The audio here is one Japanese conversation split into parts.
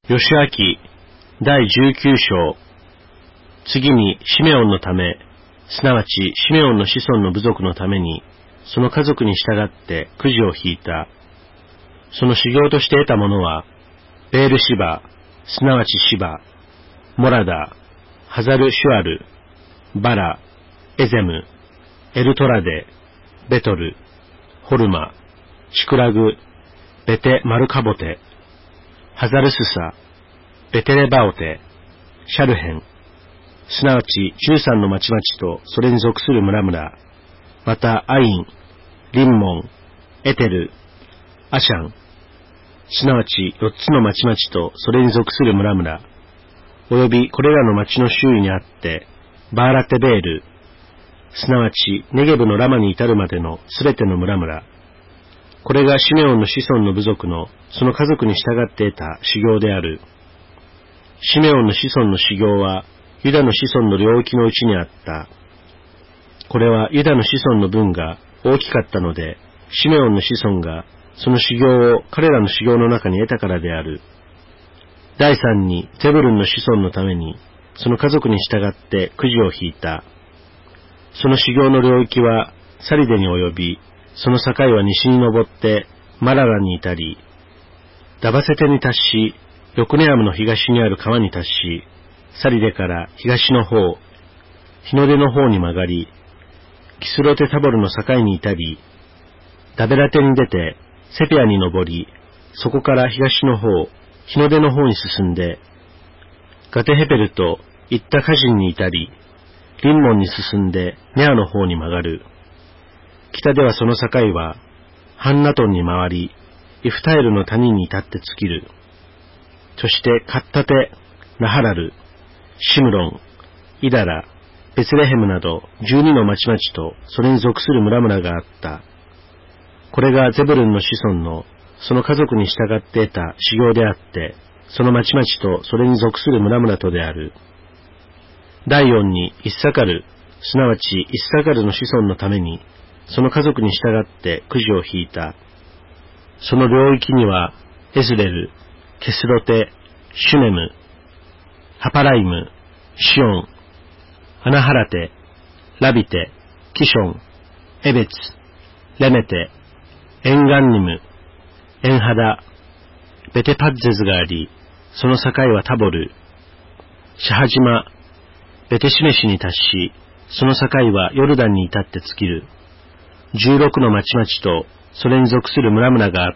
ヨシュア記第19章。次にシメオンのため、すなわちシメオンの子孫の部族のために、その家族に従ってくじを引いた。その修行として得たものは、ベールシバ、すなわちシバ、モラダ、ハザルシュアル、バラ、エゼム、エルトラデ、ベトル、ホルマ、シクラグ、ベテマルカボテ、ハザルスサ、ベテレバオテ、シャルヘン、すなわち13の町々とそれに属する村々、またアイン、リンモン、エテル、アシャン、すなわち4つの町々とそれに属する村々、およびこれらの町の周囲にあって、バーラテベール、すなわちネゲブのラマに至るまでのすべての村々、これがシメオンの子孫の部族のその家族に従って得た修行である。シメオンの子孫の修行はユダの子孫の領域のうちにあった。これはユダの子孫の分が大きかったので、シメオンの子孫がその修行を彼らの修行の中に得たからである。第三にゼブルンの子孫のためにその家族に従ってくじを引いた。その修行の領域はサリデに及び、その境は西に登ってマララに至り、ダバセテに達し、ヨクネアムの東にある川に達し、サリデから東の方、日の出の方に曲がり、キスロテタボルの境に至り、ダベラテに出てセペアに登り、そこから東の方、日の出の方に進んで、ガテヘペルとイッタカジンに至り、リンモンに進んでネアの方に曲がる。北ではその境は、ハンナトンに回り、イフタエルの谷に至って尽きる。そしてカッタテ、ナハラル、シムロン、イダラ、ベツレヘムなど12の町々とそれに属する村々があった。これがゼブルンの子孫のその家族に従って得た修行であって、その町々とそれに属する村々とである。第四にイッサカル、すなわちイッサカルの子孫のために、その家族に従ってくじを引いた。その領域には、エズレル、ケスロテ、シュネム、ハパライム、シオン、アナハラテ、ラビテ、キション、エベツ、レメテ、エンガンニム、エンハダ、ベテパッゼズがあり、その境はタボル、シャハジマ、ベテシメシに達し、その境はヨルダンに至って尽きる。16の町々とそれに属する村々があった。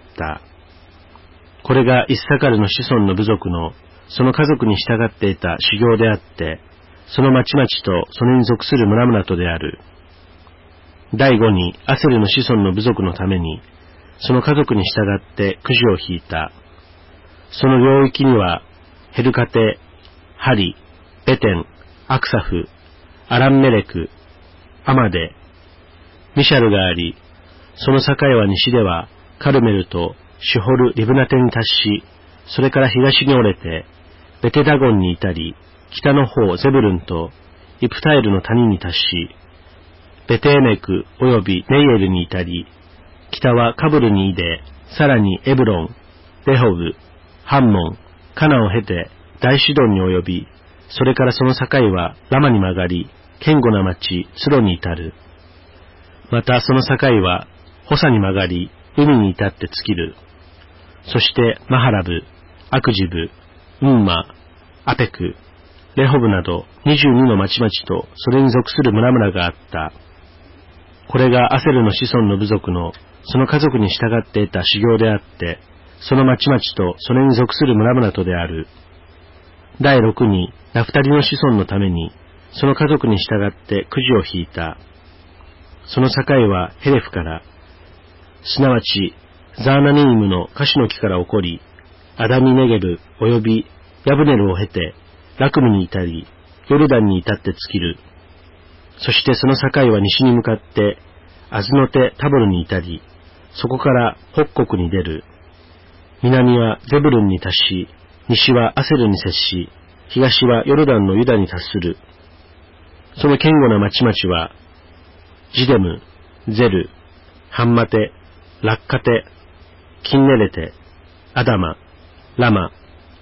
これがイッサカルの子孫の部族のその家族に従って得た修行であって、その町々とそれに属する村々とである。第5にアセルの子孫の部族のために、その家族に従ってくじを引いた。その領域には、ヘルカテ、ハリ、ベテン、アクサフ、アランメレク、アマデ、ミシャルがあり、その境は西ではカルメルとシュホル・リブナテに達し、それから東に折れて、ベテダゴンに至り、北の方ゼブルンとイプタエルの谷に達し、ベテエメクおよびネイエルに至り、北はカブルに出、さらにエブロン、レホブ、ハンモン、カナを経て大シドンに及び、それからその境はラマに曲がり、堅固な町ツロに至る。またその境はホサに曲がり、海に至って尽きる。そしてマハラブ、アクジブ、ウンマ、アペク、レホブなど22の町々とそれに属する村々があった。これがアセルの子孫の部族のその家族に従って得た修行であって、その町々とそれに属する村々とである。第6にナフタリの子孫のために、その家族に従ってくじを引いた。その境はヘレフから、すなわちザーナニームのカシの木から起こり、アダミネゲブおよびヤブネルを経て、ラクムに至り、ヨルダンに至って尽きる。そしてその境は西に向かって、アズノテタボルに至り、そこから北国に出る。南はゼブルンに達し、西はアセルに接し、東はヨルダンのユダに達する。その堅固な町々は、ジデム、ゼル、ハンマテ、ラッカテ、キンネレテ、アダマ、ラマ、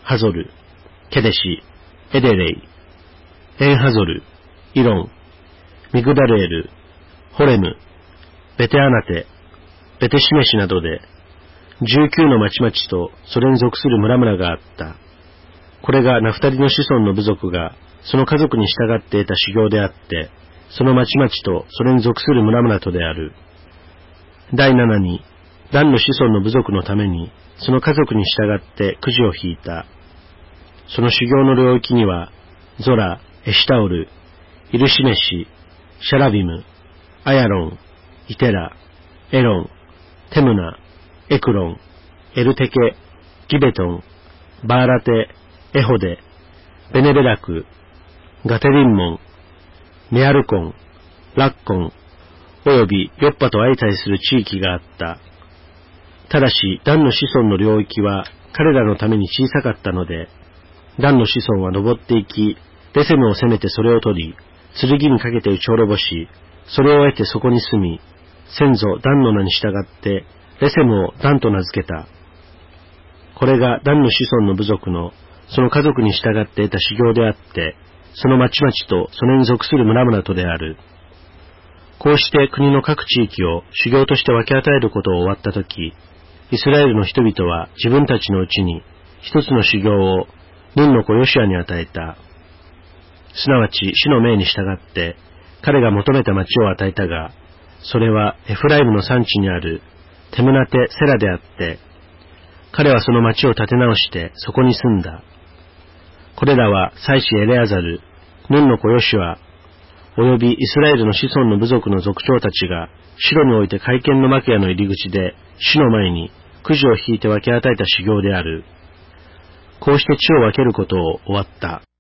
ハゾル、ケデシ、エデレイ、エンハゾル、イロン、ミグダレール、ホレム、ベテアナテ、ベテシメシなどで、19の町々とそれに属する村々があった。これがナフタリの子孫の部族がその家族に従って得た修行であって、その町々とそれに属する村々とである。第7に、ダンの子孫の部族のために、その家族に従ってくじを引いた。その修行の領域には、ゾラ、エシタオル、イルシメシ、シャラビム、アヤロン、イテラ、エロン、テムナ、エクロン、エルテケ、ギベトン、バーラテ、エホデ、ベネベラク、ガテリンモン、メアルコン、ラッコン、およびヨッパと相対する地域があった。ただし、ダンの子孫の領域は彼らのために小さかったので、ダンの子孫は登っていき、レセムを攻めてそれを取り、剣にかけて撃ち滅ぼし、それを得てそこに住み、先祖ダンの名に従って、レセムをダンと名付けた。これがダンの子孫の部族の、その家族に従って得た修行であって、その町々とそれに属する村々とである。こうして国の各地域を修行として分け与えることを終わったとき、イスラエルの人々は自分たちのうちに一つの修行をヌンの子ヨシュアに与えた。すなわち主の命に従って彼が求めた町を与えたが、それはエフライムの山地にあるテムナテ・セラであって、彼はその町を建て直してそこに住んだ。これらは祭司エレアザル、ヌンの子ヨシュア、およびイスラエルの子孫の部族の族長たちが、城において会見の幕屋の入り口で、主の前にくじを引いて分け与えた修行である。こうして地を分けることを終わった。